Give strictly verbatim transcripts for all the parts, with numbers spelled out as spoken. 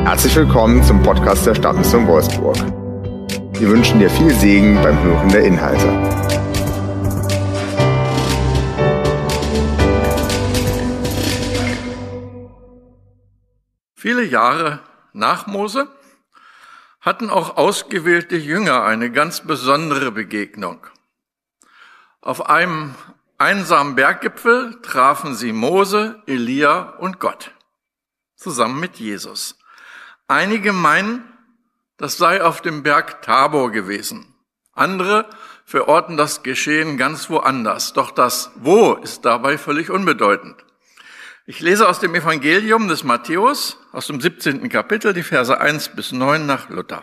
Herzlich willkommen zum Podcast der Stadtmission Wolfsburg. Wir wünschen dir viel Segen beim Hören der Inhalte. Viele Jahre nach Mose hatten auch ausgewählte Jünger eine ganz besondere Begegnung. Auf einem einsamen Berggipfel trafen sie Mose, Elia und Gott, zusammen mit Jesus. Einige meinen, das sei auf dem Berg Tabor gewesen. Andere verorten das Geschehen ganz woanders. Doch das Wo ist dabei völlig unbedeutend. Ich lese aus dem Evangelium des Matthäus, aus dem siebzehnten Kapitel, die Verse eins bis neun nach Luther.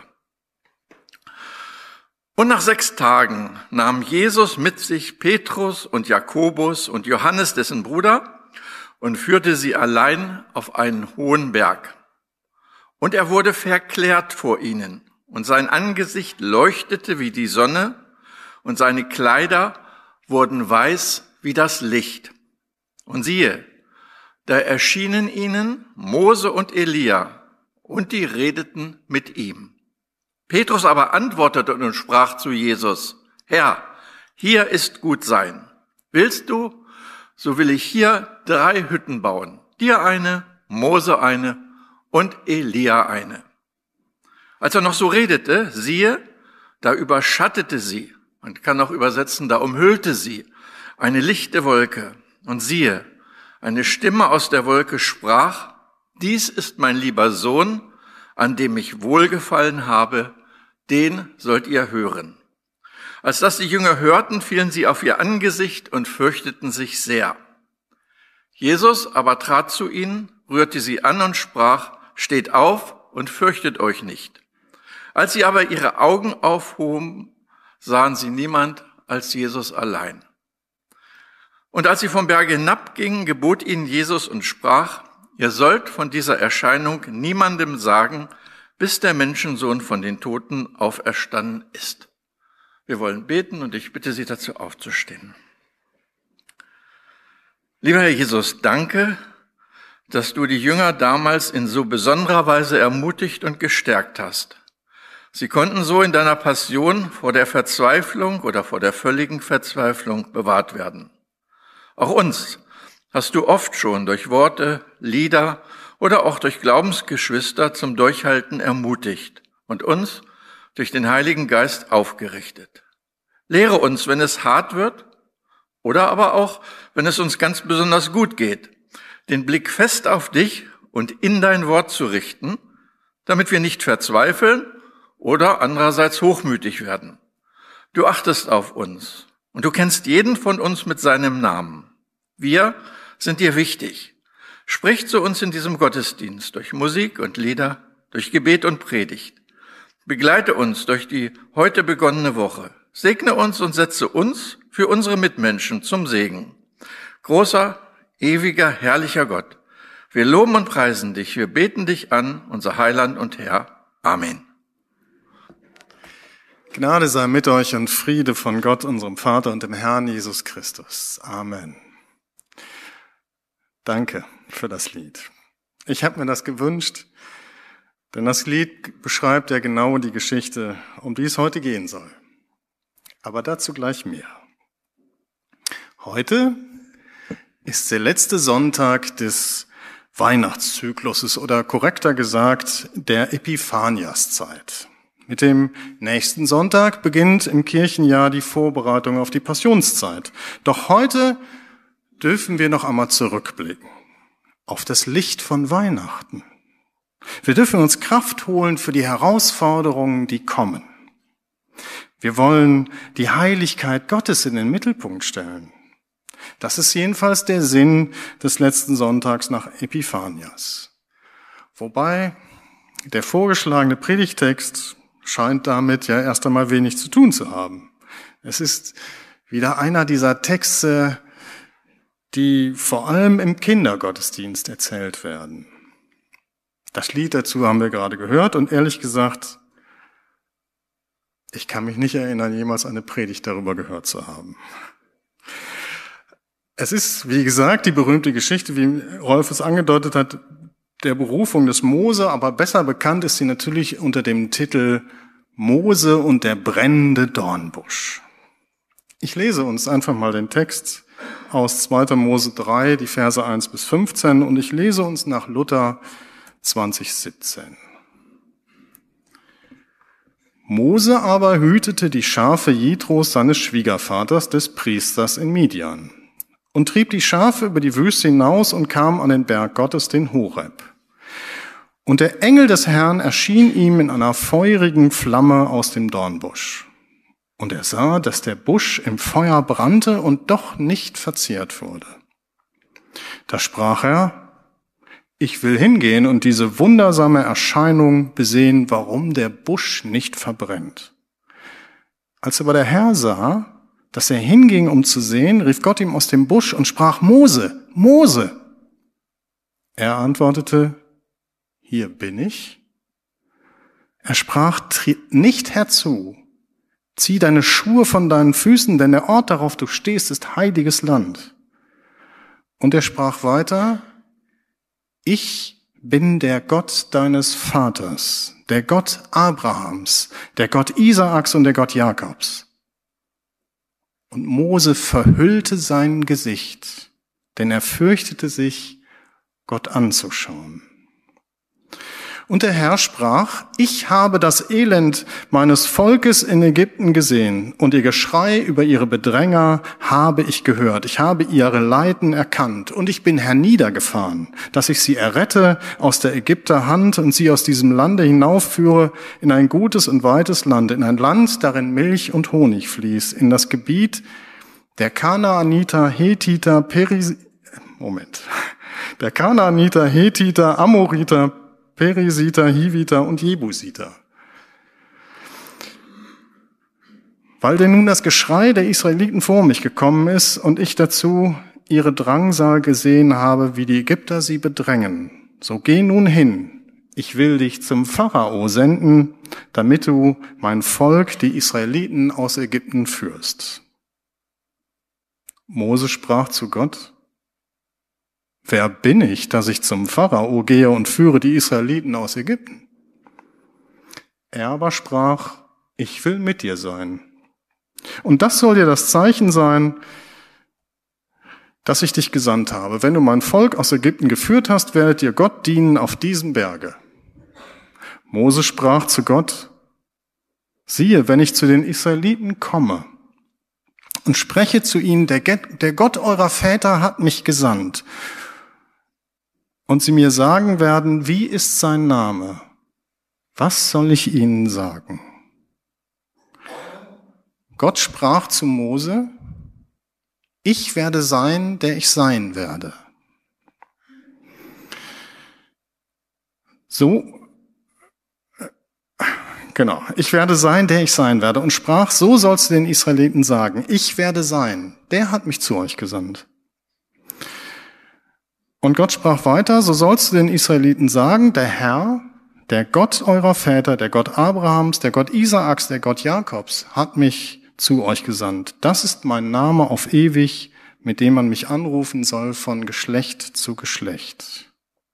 Und nach sechs Tagen nahm Jesus mit sich Petrus und Jakobus und Johannes, dessen Bruder, und führte sie allein auf einen hohen Berg. Und er wurde verklärt vor ihnen, und sein Angesicht leuchtete wie die Sonne, und seine Kleider wurden weiß wie das Licht. Und siehe, da erschienen ihnen Mose und Elia, und die redeten mit ihm. Petrus aber antwortete und sprach zu Jesus: Herr, hier ist gut sein. Willst du, so will ich hier drei Hütten bauen, dir eine, Mose eine und Elia eine. Als er noch so redete, siehe, da überschattete sie, man kann auch übersetzen, da umhüllte sie eine lichte Wolke. Und siehe, eine Stimme aus der Wolke sprach: Dies ist mein lieber Sohn, an dem ich wohlgefallen habe, den sollt ihr hören. Als das die Jünger hörten, fielen sie auf ihr Angesicht und fürchteten sich sehr. Jesus aber trat zu ihnen, rührte sie an und sprach: Steht auf und fürchtet euch nicht. Als sie aber ihre Augen aufhoben, sahen sie niemand als Jesus allein. Und als sie vom Berge hinabgingen, gebot ihnen Jesus und sprach: Ihr sollt von dieser Erscheinung niemandem sagen, bis der Menschensohn von den Toten auferstanden ist. Wir wollen beten und ich bitte Sie dazu aufzustehen. Lieber Herr Jesus, danke, dass du die Jünger damals in so besonderer Weise ermutigt und gestärkt hast. Sie konnten so in deiner Passion vor der Verzweiflung oder vor der völligen Verzweiflung bewahrt werden. Auch uns hast du oft schon durch Worte, Lieder oder auch durch Glaubensgeschwister zum Durchhalten ermutigt und uns durch den Heiligen Geist aufgerichtet. Lehre uns, wenn es hart wird oder aber auch, wenn es uns ganz besonders gut geht, den Blick fest auf dich und in dein Wort zu richten, damit wir nicht verzweifeln oder andererseits hochmütig werden. Du achtest auf uns und du kennst jeden von uns mit seinem Namen. Wir sind dir wichtig. Sprich zu uns in diesem Gottesdienst durch Musik und Lieder, durch Gebet und Predigt. Begleite uns durch die heute begonnene Woche. Segne uns und setze uns für unsere Mitmenschen zum Segen. Großer, ewiger, herrlicher Gott, wir loben und preisen dich, wir beten dich an, unser Heiland und Herr. Amen. Gnade sei mit euch und Friede von Gott, unserem Vater und dem Herrn Jesus Christus. Amen. Danke für das Lied. Ich habe mir das gewünscht, denn das Lied beschreibt ja genau die Geschichte, um die es heute gehen soll. Aber dazu gleich mehr. Heute ist der letzte Sonntag des Weihnachtszykluses oder korrekter gesagt der Epiphaniaszeit. Mit dem nächsten Sonntag beginnt im Kirchenjahr die Vorbereitung auf die Passionszeit. Doch heute dürfen wir noch einmal zurückblicken auf das Licht von Weihnachten. Wir dürfen uns Kraft holen für die Herausforderungen, die kommen. Wir wollen die Heiligkeit Gottes in den Mittelpunkt stellen. Das ist jedenfalls der Sinn des letzten Sonntags nach Epiphanias. Wobei der vorgeschlagene Predigtext scheint damit ja erst einmal wenig zu tun zu haben. Es ist wieder einer dieser Texte, die vor allem im Kindergottesdienst erzählt werden. Das Lied dazu haben wir gerade gehört und ehrlich gesagt, ich kann mich nicht erinnern, jemals eine Predigt darüber gehört zu haben. Es ist, wie gesagt, die berühmte Geschichte, wie Rolf es angedeutet hat, der Berufung des Mose, aber besser bekannt ist sie natürlich unter dem Titel Mose und der brennende Dornbusch. Ich lese uns einfach mal den Text aus zweiter Mose drei, die Verse eins bis fünfzehn, und ich lese uns nach Luther zwanzig siebzehn. Mose aber hütete die Schafe Jitros, seines Schwiegervaters, des Priesters in Midian, und trieb die Schafe über die Wüste hinaus und kam an den Berg Gottes, den Horeb. Und der Engel des Herrn erschien ihm in einer feurigen Flamme aus dem Dornbusch. Und er sah, dass der Busch im Feuer brannte und doch nicht verzehrt wurde. Da sprach er: Ich will hingehen und diese wundersame Erscheinung besehen, warum der Busch nicht verbrennt. Als aber der Herr sah, dass er hinging, um zu sehen, rief Gott ihm aus dem Busch und sprach: Mose, Mose! Er antwortete: Hier bin ich. Er sprach: Tritt nicht herzu, zieh deine Schuhe von deinen Füßen, denn der Ort, darauf du stehst, ist heiliges Land. Und er sprach weiter: Ich bin der Gott deines Vaters, der Gott Abrahams, der Gott Isaaks und der Gott Jakobs. Und Mose verhüllte sein Gesicht, denn er fürchtete sich, Gott anzuschauen. Und der Herr sprach: Ich habe das Elend meines Volkes in Ägypten gesehen, und ihr Geschrei über ihre Bedränger habe ich gehört. Ich habe ihre Leiden erkannt, und ich bin herniedergefahren, dass ich sie errette aus der Ägypter Hand und sie aus diesem Lande hinaufführe in ein gutes und weites Land, in ein Land, darin Milch und Honig fließt, in das Gebiet der Kanaaniter, Hethiter, Peris... Moment. Der Kanaaniter, Hethiter, Amoriter, Perisiter, Hiviter und Jebusiter. Weil denn nun das Geschrei der Israeliten vor mich gekommen ist und ich dazu ihre Drangsal gesehen habe, wie die Ägypter sie bedrängen, so geh nun hin, ich will dich zum Pharao senden, damit du mein Volk, die Israeliten aus Ägypten, führst. Mose sprach zu Gott: Wer bin ich, dass ich zum Pharao gehe und führe die Israeliten aus Ägypten? Er aber sprach: Ich will mit dir sein. Und das soll dir das Zeichen sein, dass ich dich gesandt habe. Wenn du mein Volk aus Ägypten geführt hast, werdet ihr Gott dienen auf diesem Berge. Mose sprach zu Gott: Siehe, wenn ich zu den Israeliten komme und spreche zu ihnen, der Gott eurer Väter hat mich gesandt, und sie mir sagen werden, wie ist sein Name? Was soll ich ihnen sagen? Gott sprach zu Mose: Ich werde sein, der ich sein werde. So, genau, ich werde sein, der ich sein werde. Und sprach: So sollst du den Israeliten sagen: Ich werde sein, der hat mich zu euch gesandt. Und Gott sprach weiter: So sollst du den Israeliten sagen: Der Herr, der Gott eurer Väter, der Gott Abrahams, der Gott Isaaks, der Gott Jakobs, hat mich zu euch gesandt. Das ist mein Name auf ewig, mit dem man mich anrufen soll von Geschlecht zu Geschlecht.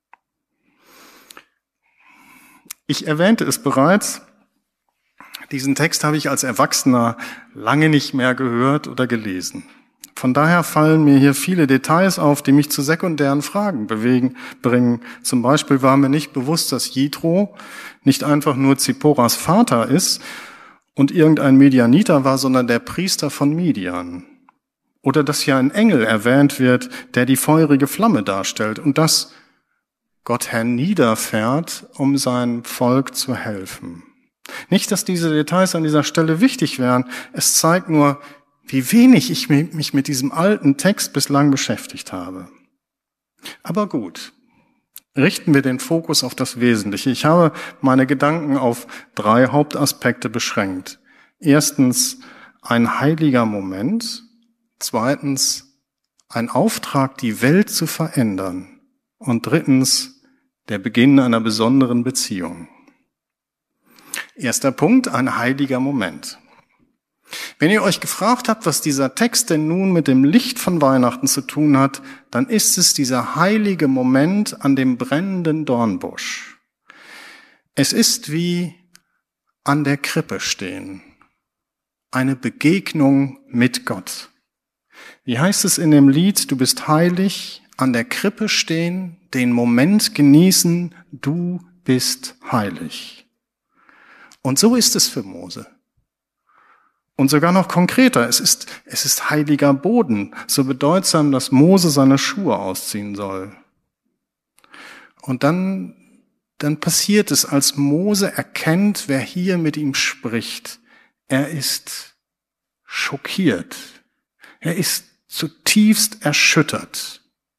Ich erwähnte es bereits, diesen Text habe ich als Erwachsener lange nicht mehr gehört oder gelesen. Von daher fallen mir hier viele Details auf, die mich zu sekundären Fragen bewegen, bringen. Zum Beispiel war mir nicht bewusst, dass Jitro nicht einfach nur Zipporas Vater ist und irgendein Midianiter war, sondern der Priester von Midian. Oder dass hier ein Engel erwähnt wird, der die feurige Flamme darstellt und dass Gott herniederfährt, um seinem Volk zu helfen. Nicht, dass diese Details an dieser Stelle wichtig wären. Es zeigt nur, wie wenig ich mich mit diesem alten Text bislang beschäftigt habe. Aber gut, richten wir den Fokus auf das Wesentliche. Ich habe meine Gedanken auf drei Hauptaspekte beschränkt. Erstens, ein heiliger Moment. Zweitens, ein Auftrag, die Welt zu verändern. Und drittens, der Beginn einer besonderen Beziehung. Erster Punkt, ein heiliger Moment. Wenn ihr euch gefragt habt, was dieser Text denn nun mit dem Licht von Weihnachten zu tun hat, dann ist es dieser heilige Moment an dem brennenden Dornbusch. Es ist wie an der Krippe stehen, eine Begegnung mit Gott. Wie heißt es in dem Lied, du bist heilig, an der Krippe stehen, den Moment genießen, du bist heilig. Und so ist es für Mose. Und sogar noch konkreter, es ist, es ist heiliger Boden, so bedeutsam, dass Mose seine Schuhe ausziehen soll. Und dann, dann passiert es, als Mose erkennt, wer hier mit ihm spricht. Er ist schockiert. Er ist zutiefst erschüttert.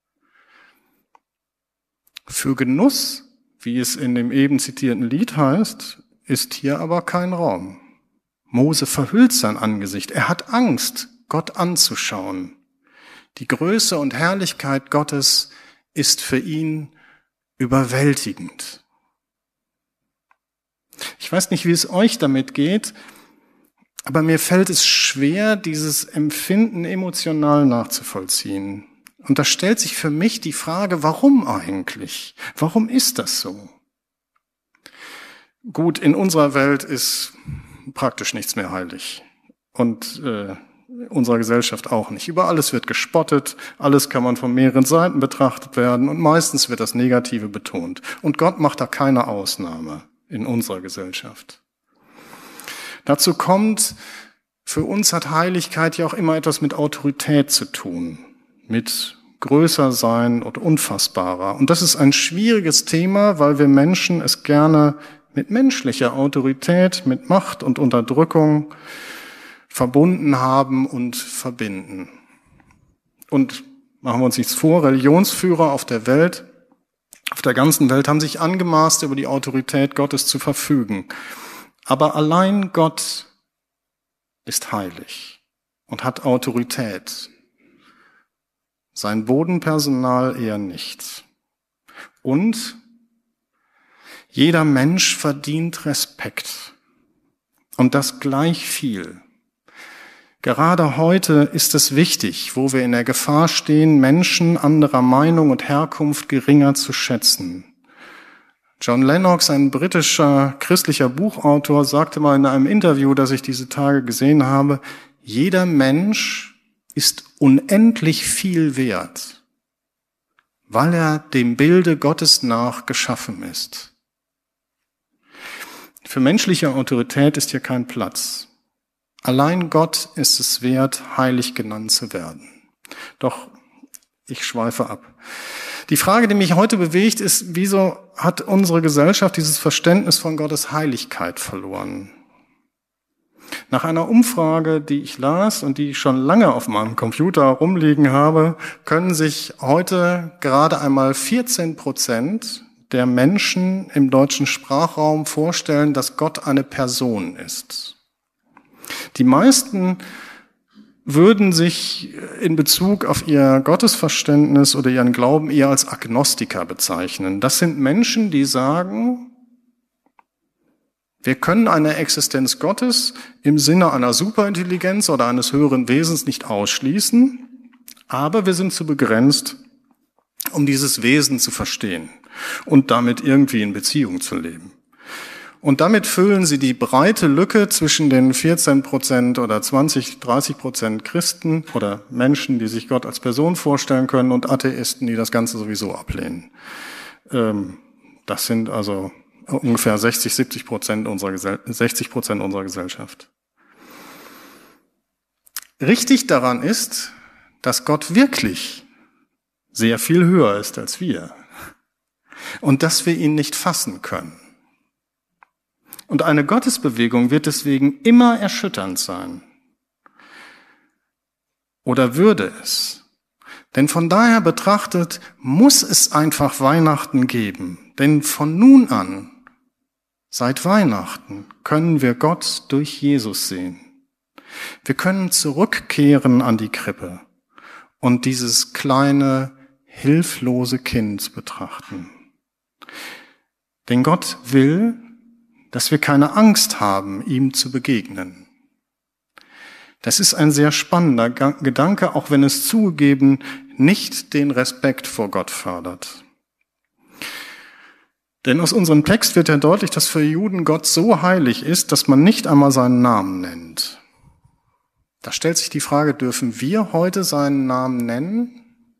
Für Genuss, wie es in dem eben zitierten Lied heißt, ist hier aber kein Raum. Mose verhüllt sein Angesicht. Er hat Angst, Gott anzuschauen. Die Größe und Herrlichkeit Gottes ist für ihn überwältigend. Ich weiß nicht, wie es euch damit geht, aber mir fällt es schwer, dieses Empfinden emotional nachzuvollziehen. Und da stellt sich für mich die Frage, warum eigentlich? Warum ist das so? Gut, in unserer Welt ist praktisch nichts mehr heilig. Und äh, unserer Gesellschaft auch nicht. Über alles wird gespottet, alles kann man von mehreren Seiten betrachtet werden und meistens wird das Negative betont. Und Gott macht da keine Ausnahme in unserer Gesellschaft. Dazu kommt, für uns hat Heiligkeit ja auch immer etwas mit Autorität zu tun, mit größer sein und unfassbarer. Und das ist ein schwieriges Thema, weil wir Menschen es gerne mit menschlicher Autorität, mit Macht und Unterdrückung verbunden haben und verbinden. Und machen wir uns nichts vor, Religionsführer auf der Welt, auf der ganzen Welt haben sich angemaßt, über die Autorität Gottes zu verfügen. Aber allein Gott ist heilig und hat Autorität. Sein Bodenpersonal eher nicht. Und jeder Mensch verdient Respekt. Und das gleich viel. Gerade heute ist es wichtig, wo wir in der Gefahr stehen, Menschen anderer Meinung und Herkunft geringer zu schätzen. John Lennox, ein britischer christlicher Buchautor, sagte mal in einem Interview, das ich diese Tage gesehen habe, jeder Mensch ist unendlich viel wert, weil er dem Bilde Gottes nach geschaffen ist. Für menschliche Autorität ist hier kein Platz. Allein Gott ist es wert, heilig genannt zu werden. Doch ich schweife ab. Die Frage, die mich heute bewegt, ist, wieso hat unsere Gesellschaft dieses Verständnis von Gottes Heiligkeit verloren? Nach einer Umfrage, die ich las und die ich schon lange auf meinem Computer rumliegen habe, können sich heute gerade einmal vierzehn Prozent der Menschen im deutschen Sprachraum vorstellen, dass Gott eine Person ist. Die meisten würden sich in Bezug auf ihr Gottesverständnis oder ihren Glauben eher als Agnostiker bezeichnen. Das sind Menschen, die sagen, wir können eine Existenz Gottes im Sinne einer Superintelligenz oder eines höheren Wesens nicht ausschließen, aber wir sind zu begrenzt, um dieses Wesen zu verstehen und damit irgendwie in Beziehung zu leben. Und damit füllen sie die breite Lücke zwischen den vierzehn Prozent oder zwanzig, dreißig Prozent Christen oder Menschen, die sich Gott als Person vorstellen können, und Atheisten, die das Ganze sowieso ablehnen. Das sind also ungefähr sechzig, siebzig Prozent unserer Gesell- sechzig Prozent unserer Gesellschaft. Richtig daran ist, dass Gott wirklich sehr viel höher ist als wir und dass wir ihn nicht fassen können. Und eine Gottesbewegung wird deswegen immer erschütternd sein. Oder würde es? Denn von daher betrachtet muss es einfach Weihnachten geben. Denn von nun an, seit Weihnachten, können wir Gott durch Jesus sehen. Wir können zurückkehren an die Krippe und dieses kleine, hilflose Kind betrachten. Denn Gott will, dass wir keine Angst haben, ihm zu begegnen. Das ist ein sehr spannender Gedanke, auch wenn es zugegeben nicht den Respekt vor Gott fördert. Denn aus unserem Text wird ja deutlich, dass für Juden Gott so heilig ist, dass man nicht einmal seinen Namen nennt. Da stellt sich die Frage, dürfen wir heute seinen Namen nennen?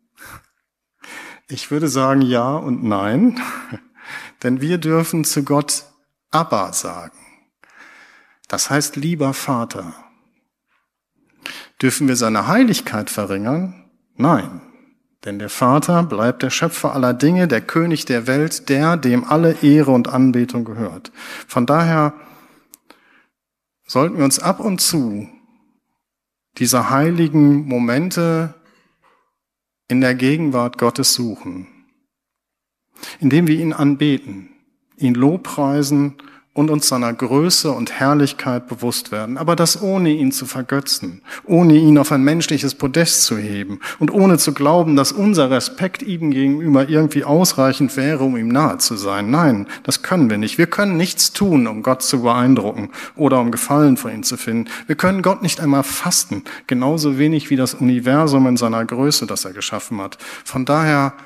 Ich würde sagen ja und nein, denn wir dürfen zu Gott Abba sagen. Das heißt, lieber Vater. Dürfen wir seine Heiligkeit verringern? Nein, denn der Vater bleibt der Schöpfer aller Dinge, der König der Welt, der, dem alle Ehre und Anbetung gehört. Von daher sollten wir uns ab und zu dieser heiligen Momente in der Gegenwart Gottes suchen, indem wir ihn anbeten, ihn lobpreisen und uns seiner Größe und Herrlichkeit bewusst werden, aber das ohne ihn zu vergötzen, ohne ihn auf ein menschliches Podest zu heben und ohne zu glauben, dass unser Respekt ihm gegenüber irgendwie ausreichend wäre, um ihm nahe zu sein. Nein, das können wir nicht. Wir können nichts tun, um Gott zu beeindrucken oder um Gefallen von ihm zu finden. Wir können Gott nicht einmal fasten, genauso wenig wie das Universum in seiner Größe, das er geschaffen hat. Von daher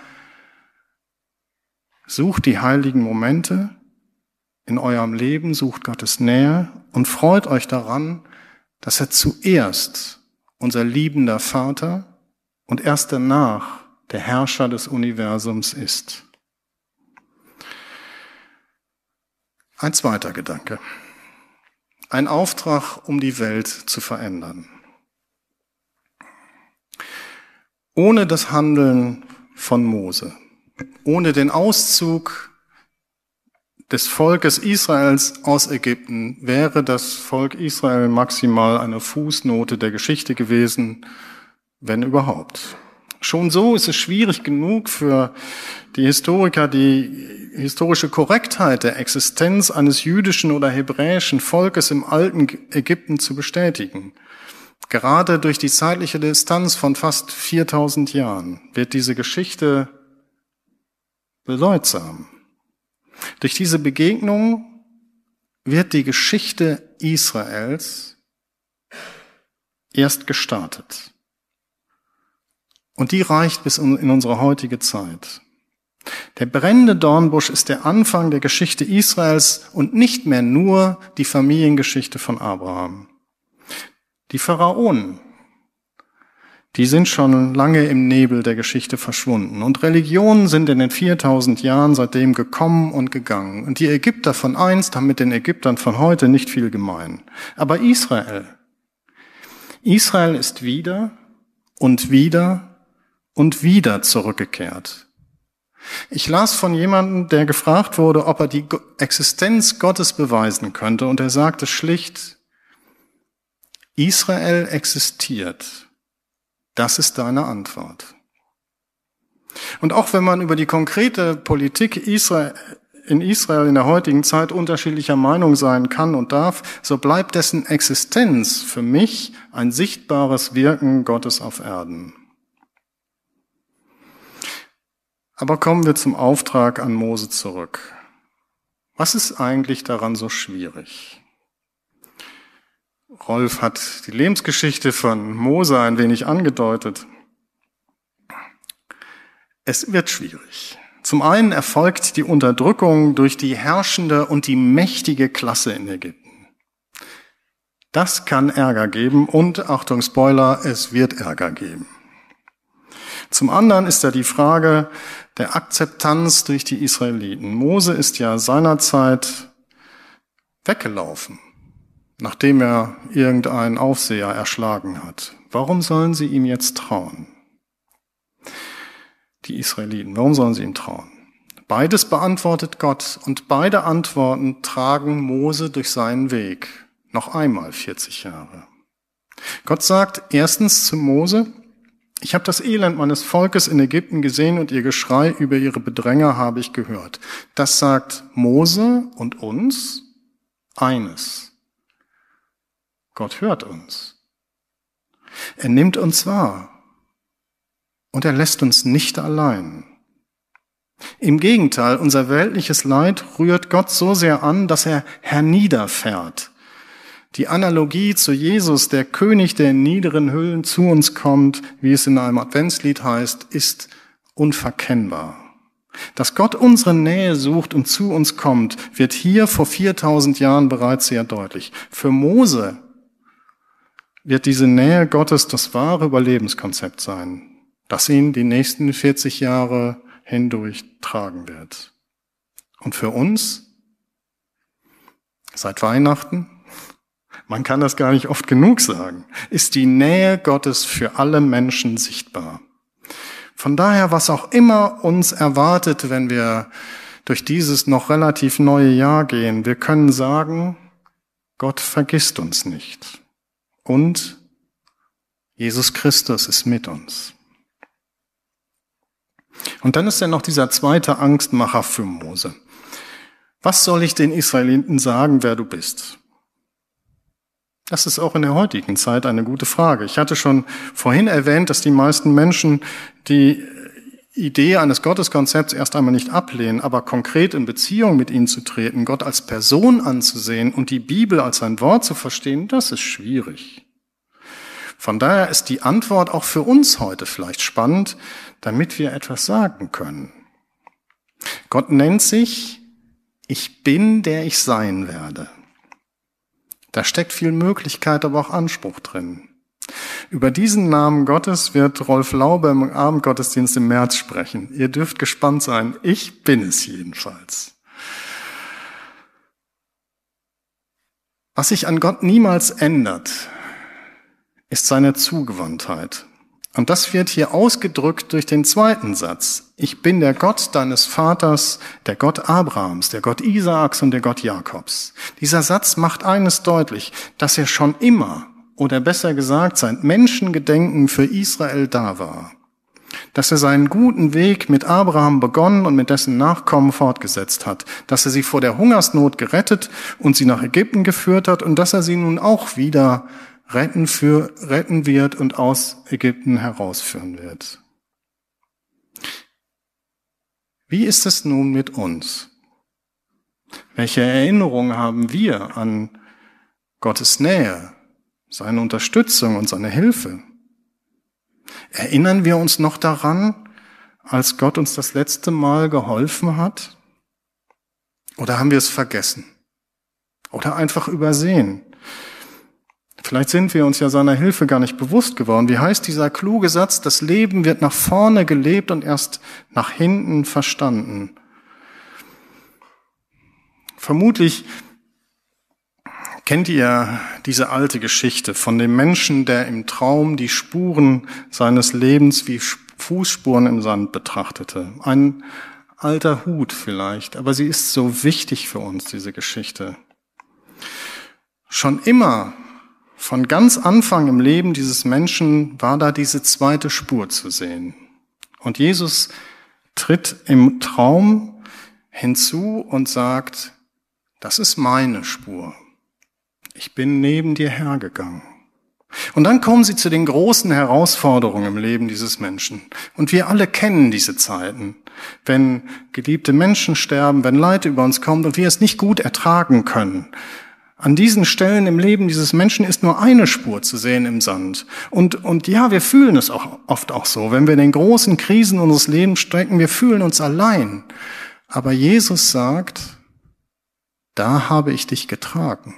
sucht die heiligen Momente in eurem Leben, sucht Gottes Nähe und freut euch daran, dass er zuerst unser liebender Vater und erst danach der Herrscher des Universums ist. Ein zweiter Gedanke. Ein Auftrag, um die Welt zu verändern. Ohne das Handeln von Mose, ohne den Auszug des Volkes Israels aus Ägypten wäre das Volk Israel maximal eine Fußnote der Geschichte gewesen, wenn überhaupt. Schon so ist es schwierig genug für die Historiker, die historische Korrektheit der Existenz eines jüdischen oder hebräischen Volkes im alten Ägypten zu bestätigen. Gerade durch die zeitliche Distanz von fast viertausend Jahren wird diese Geschichte bedeutsam. Durch diese Begegnung wird die Geschichte Israels erst gestartet. Und die reicht bis in unsere heutige Zeit. Der brennende Dornbusch ist der Anfang der Geschichte Israels und nicht mehr nur die Familiengeschichte von Abraham. Die Pharaonen, die sind schon lange im Nebel der Geschichte verschwunden. Und Religionen sind in den viertausend Jahren seitdem gekommen und gegangen. Und die Ägypter von einst haben mit den Ägyptern von heute nicht viel gemein. Aber Israel, Israel ist wieder und wieder und wieder zurückgekehrt. Ich las von jemandem, der gefragt wurde, ob er die Existenz Gottes beweisen könnte. Und er sagte schlicht, Israel existiert. Das ist deine Antwort. Und auch wenn man über die konkrete Politik Israel, in Israel in der heutigen Zeit unterschiedlicher Meinung sein kann und darf, so bleibt dessen Existenz für mich ein sichtbares Wirken Gottes auf Erden. Aber kommen wir zum Auftrag an Mose zurück. Was ist eigentlich daran so schwierig? Rolf hat die Lebensgeschichte von Mose ein wenig angedeutet. Es wird schwierig. Zum einen erfolgt die Unterdrückung durch die herrschende und die mächtige Klasse in Ägypten. Das kann Ärger geben und, Achtung Spoiler, es wird Ärger geben. Zum anderen ist da die Frage der Akzeptanz durch die Israeliten. Mose ist ja seinerzeit weggelaufen, nachdem er irgendeinen Aufseher erschlagen hat. Warum sollen sie ihm jetzt trauen? Die Israeliten, warum sollen sie ihm trauen? Beides beantwortet Gott und beide Antworten tragen Mose durch seinen Weg. Noch einmal vierzig Jahre. Gott sagt erstens zu Mose, ich habe das Elend meines Volkes in Ägypten gesehen und ihr Geschrei über ihre Bedränger habe ich gehört. Das sagt Mose und uns eines. Gott hört uns. Er nimmt uns wahr. Und er lässt uns nicht allein. Im Gegenteil, unser weltliches Leid rührt Gott so sehr an, dass er herniederfährt. Die Analogie zu Jesus, der König, der in niederen Höhlen zu uns kommt, wie es in einem Adventslied heißt, ist unverkennbar. Dass Gott unsere Nähe sucht und zu uns kommt, wird hier vor viertausend Jahren bereits sehr deutlich. Für Mose wird diese Nähe Gottes das wahre Überlebenskonzept sein, das ihn die nächsten vierzig Jahre hindurch tragen wird. Und für uns, seit Weihnachten, man kann das gar nicht oft genug sagen, ist die Nähe Gottes für alle Menschen sichtbar. Von daher, was auch immer uns erwartet, wenn wir durch dieses noch relativ neue Jahr gehen, wir können sagen, Gott vergisst uns nicht. Und Jesus Christus ist mit uns. Und dann ist ja noch dieser zweite Angstmacher für Mose. Was soll ich den Israeliten sagen, wer du bist? Das ist auch in der heutigen Zeit eine gute Frage. Ich hatte schon vorhin erwähnt, dass die meisten Menschen die Idee eines Gotteskonzepts erst einmal nicht ablehnen, aber konkret in Beziehung mit ihnen zu treten, Gott als Person anzusehen und die Bibel als ein Wort zu verstehen, das ist schwierig. Von daher ist die Antwort auch für uns heute vielleicht spannend, damit wir etwas sagen können. Gott nennt sich, ich bin, der ich sein werde. Da steckt viel Möglichkeit, aber auch Anspruch drin. Über diesen Namen Gottes wird Rolf Laube im Abendgottesdienst im März sprechen. Ihr dürft gespannt sein. Ich bin es jedenfalls. Was sich an Gott niemals ändert, ist seine Zugewandtheit. Und das wird hier ausgedrückt durch den zweiten Satz. Ich bin der Gott deines Vaters, der Gott Abrahams, der Gott Isaaks und der Gott Jakobs. Dieser Satz macht eines deutlich, dass er schon immer, oder besser gesagt, seit Menschengedenken für Israel da war. Dass er seinen guten Weg mit Abraham begonnen und mit dessen Nachkommen fortgesetzt hat. Dass er sie vor der Hungersnot gerettet und sie nach Ägypten geführt hat und dass er sie nun auch wieder retten, für, retten wird und aus Ägypten herausführen wird. Wie ist es nun mit uns? Welche Erinnerungen haben wir an Gottes Nähe, seine Unterstützung und seine Hilfe? Erinnern wir uns noch daran, als Gott uns das letzte Mal geholfen hat? Oder haben wir es vergessen? Oder einfach übersehen? Vielleicht sind wir uns ja seiner Hilfe gar nicht bewusst geworden. Wie heißt dieser kluge Satz? Das Leben wird nach vorne gelebt und erst nach hinten verstanden. Vermutlich kennt ihr diese alte Geschichte von dem Menschen, der im Traum die Spuren seines Lebens wie Fußspuren im Sand betrachtete. Ein alter Hut vielleicht, aber sie ist so wichtig für uns, diese Geschichte. Schon immer, von ganz Anfang im Leben dieses Menschen war da diese zweite Spur zu sehen. Und Jesus tritt im Traum hinzu und sagt, das ist meine Spur. Ich bin neben dir hergegangen. Und dann kommen sie zu den großen Herausforderungen im Leben dieses Menschen. Und wir alle kennen diese Zeiten, wenn geliebte Menschen sterben, wenn Leid über uns kommt und wir es nicht gut ertragen können. An diesen Stellen im Leben dieses Menschen ist nur eine Spur zu sehen im Sand. Und, und ja, wir fühlen es auch oft auch so. Wenn wir in den großen Krisen unseres Lebens stecken, wir fühlen uns allein. Aber Jesus sagt, da habe ich dich getragen.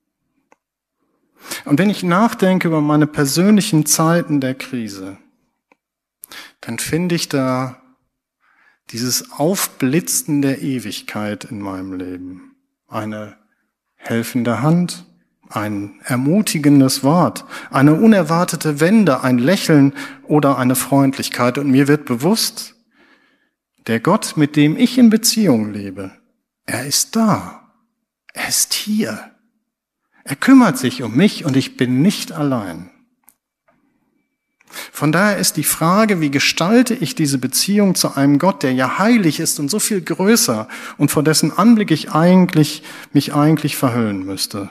Und wenn ich nachdenke über meine persönlichen Zeiten der Krise, dann finde ich da dieses Aufblitzen der Ewigkeit in meinem Leben. Eine helfende Hand, ein ermutigendes Wort, eine unerwartete Wende, ein Lächeln oder eine Freundlichkeit. Und mir wird bewusst, der Gott, mit dem ich in Beziehung lebe, er ist da. Er ist hier. Er kümmert sich um mich und ich bin nicht allein. Von daher ist die Frage, wie gestalte ich diese Beziehung zu einem Gott, der ja heilig ist und so viel größer und vor dessen Anblick ich eigentlich, mich eigentlich verhüllen müsste.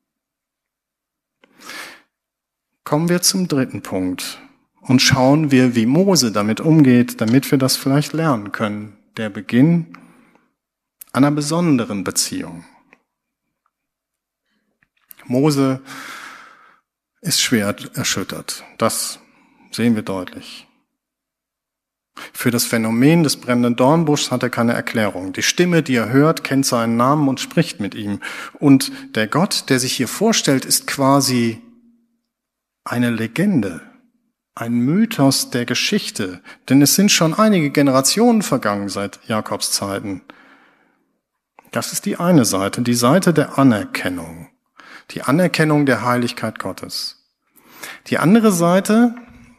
Kommen wir zum dritten Punkt und schauen wir, wie Mose damit umgeht, damit wir das vielleicht lernen können. Der Beginn einer besonderen Beziehung. Mose ist schwer erschüttert. Das sehen wir deutlich. Für das Phänomen des brennenden Dornbuschs hat er keine Erklärung. Die Stimme, die er hört, kennt seinen Namen und spricht mit ihm. Und der Gott, der sich hier vorstellt, ist quasi eine Legende, ein Mythos der Geschichte. Denn es sind schon einige Generationen vergangen seit Jakobs Zeiten. Das ist die eine Seite, die Seite der Anerkennung. Die Anerkennung der Heiligkeit Gottes. Die andere Seite,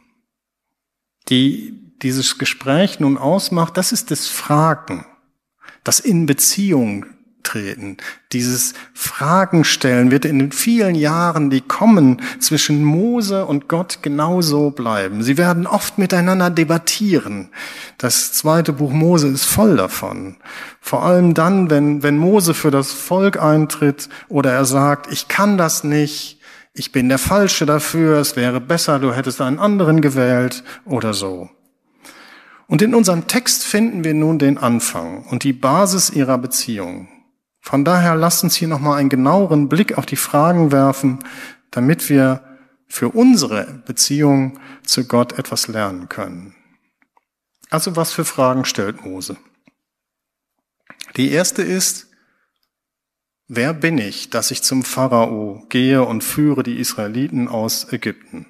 die dieses Gespräch nun ausmacht, das ist das Fragen, das in Beziehung treten. Dieses Fragen stellen wird in den vielen Jahren, die kommen, zwischen Mose und Gott genauso bleiben. Sie werden oft miteinander debattieren. Das zweite Buch Mose ist voll davon. Vor allem dann, wenn, wenn Mose für das Volk eintritt oder er sagt, ich kann das nicht, ich bin der Falsche dafür, es wäre besser, du hättest einen anderen gewählt oder so. Und in unserem Text finden wir nun den Anfang und die Basis ihrer Beziehung. Von daher lasst uns hier nochmal einen genaueren Blick auf die Fragen werfen, damit wir für unsere Beziehung zu Gott etwas lernen können. Also was für Fragen stellt Mose? Die erste ist, wer bin ich, dass ich zum Pharao gehe und führe die Israeliten aus Ägypten?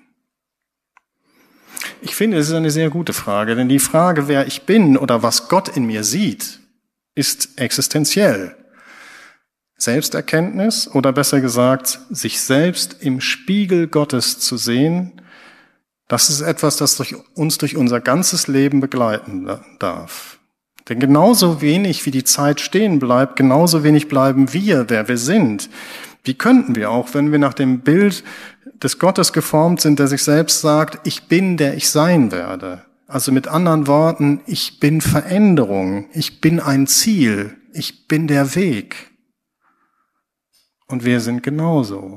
Ich finde, es ist eine sehr gute Frage, denn die Frage, wer ich bin oder was Gott in mir sieht, ist existenziell. Selbsterkenntnis oder besser gesagt, sich selbst im Spiegel Gottes zu sehen, das ist etwas, das durch uns durch unser ganzes Leben begleiten darf. Denn genauso wenig wie die Zeit stehen bleibt, genauso wenig bleiben wir, wer wir sind. Wie könnten wir auch, wenn wir nach dem Bild des Gottes geformt sind, der sich selbst sagt, ich bin, der ich sein werde. Also mit anderen Worten, ich bin Veränderung, ich bin ein Ziel, ich bin der Weg. Und wir sind genauso.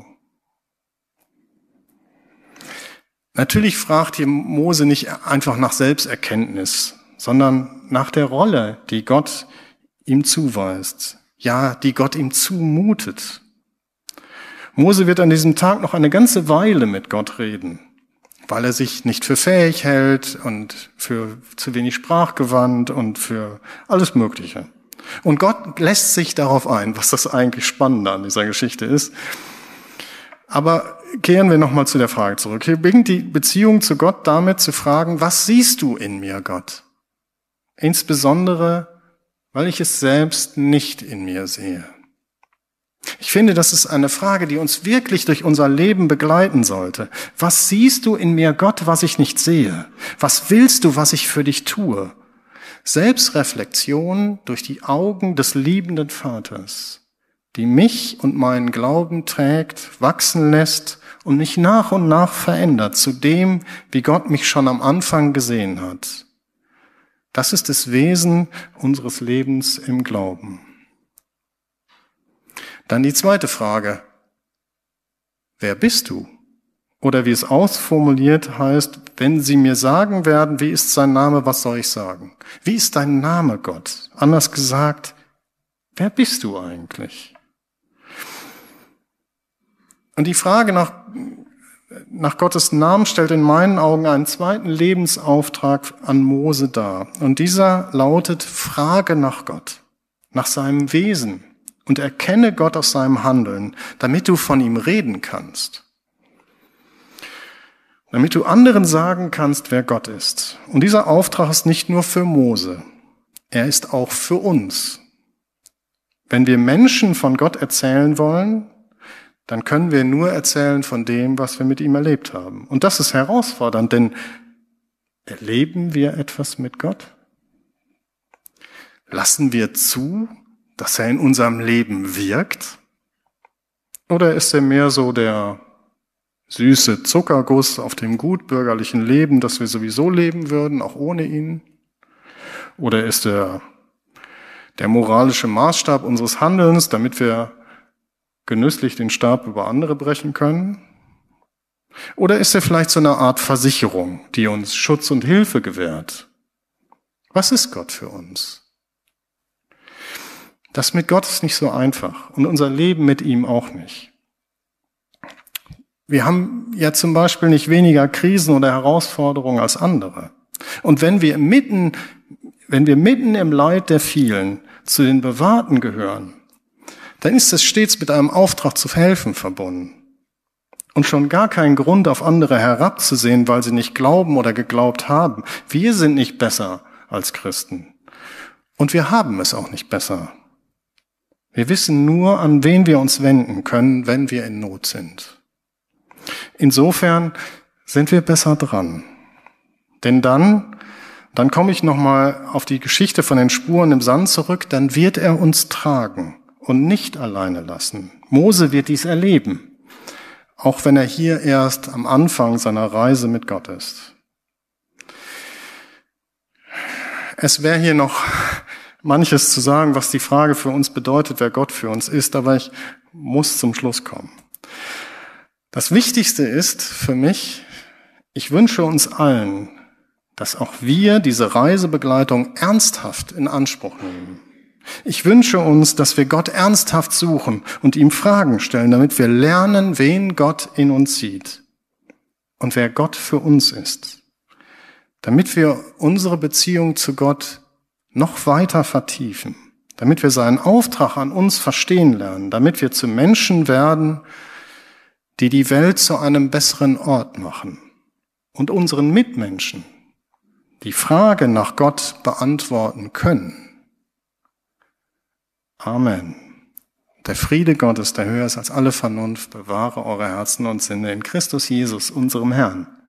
Natürlich fragt hier Mose nicht einfach nach Selbsterkenntnis, sondern nach der Rolle, die Gott ihm zuweist. Ja, die Gott ihm zumutet. Mose wird an diesem Tag noch eine ganze Weile mit Gott reden, weil er sich nicht für fähig hält und für zu wenig sprachgewandt und für alles Mögliche. Und Gott lässt sich darauf ein, was das eigentlich Spannende an dieser Geschichte ist. Aber kehren wir nochmal zu der Frage zurück. Hier beginnt die Beziehung zu Gott damit zu fragen, was siehst du in mir, Gott? Insbesondere, weil ich es selbst nicht in mir sehe. Ich finde, das ist eine Frage, die uns wirklich durch unser Leben begleiten sollte. Was siehst du in mir, Gott, was ich nicht sehe? Was willst du, was ich für dich tue? Selbstreflexion durch die Augen des liebenden Vaters, die mich und meinen Glauben trägt, wachsen lässt und mich nach und nach verändert zu dem, wie Gott mich schon am Anfang gesehen hat. Das ist das Wesen unseres Lebens im Glauben. Dann die zweite Frage. Wer bist du? Oder wie es ausformuliert heißt, wenn sie mir sagen werden, wie ist sein Name, was soll ich sagen? Wie ist dein Name, Gott? Anders gesagt, wer bist du eigentlich? Und die Frage nach, nach Gottes Namen stellt in meinen Augen einen zweiten Lebensauftrag an Mose dar. Und dieser lautet, frage nach Gott, nach seinem Wesen. Und erkenne Gott aus seinem Handeln, damit du von ihm reden kannst. Damit du anderen sagen kannst, wer Gott ist. Und dieser Auftrag ist nicht nur für Mose, er ist auch für uns. Wenn wir Menschen von Gott erzählen wollen, dann können wir nur erzählen von dem, was wir mit ihm erlebt haben. Und das ist herausfordernd, denn erleben wir etwas mit Gott? Lassen wir zu, dass er in unserem Leben wirkt? Oder ist er mehr so der süße Zuckerguss auf dem gutbürgerlichen Leben, das wir sowieso leben würden, auch ohne ihn? Oder ist er der moralische Maßstab unseres Handelns, damit wir genüsslich den Stab über andere brechen können? Oder ist er vielleicht so eine Art Versicherung, die uns Schutz und Hilfe gewährt? Was ist Gott für uns? Das mit Gott ist nicht so einfach und unser Leben mit ihm auch nicht. Wir haben ja zum Beispiel nicht weniger Krisen oder Herausforderungen als andere. Und wenn wir mitten, wenn wir mitten im Leid der vielen zu den Bewahrten gehören, dann ist es stets mit einem Auftrag zu helfen verbunden. Und schon gar kein Grund, auf andere herabzusehen, weil sie nicht glauben oder geglaubt haben. Wir sind nicht besser als Christen. Und wir haben es auch nicht besser. Wir wissen nur, an wen wir uns wenden können, wenn wir in Not sind. Insofern sind wir besser dran. Denn dann, dann komme ich nochmal auf die Geschichte von den Spuren im Sand zurück, dann wird er uns tragen und nicht alleine lassen. Mose wird dies erleben, auch wenn er hier erst am Anfang seiner Reise mit Gott ist. Es wäre hier noch manches zu sagen, was die Frage für uns bedeutet, wer Gott für uns ist, aber ich muss zum Schluss kommen. Das Wichtigste ist für mich, ich wünsche uns allen, dass auch wir diese Reisebegleitung ernsthaft in Anspruch nehmen. Ich wünsche uns, dass wir Gott ernsthaft suchen und ihm Fragen stellen, damit wir lernen, wen Gott in uns sieht und wer Gott für uns ist. Damit wir unsere Beziehung zu Gott noch weiter vertiefen, damit wir seinen Auftrag an uns verstehen lernen, damit wir zu Menschen werden, die die Welt zu einem besseren Ort machen und unseren Mitmenschen die Frage nach Gott beantworten können. Amen. Der Friede Gottes, der höher ist als alle Vernunft, bewahre eure Herzen und Sinne in Christus Jesus, unserem Herrn.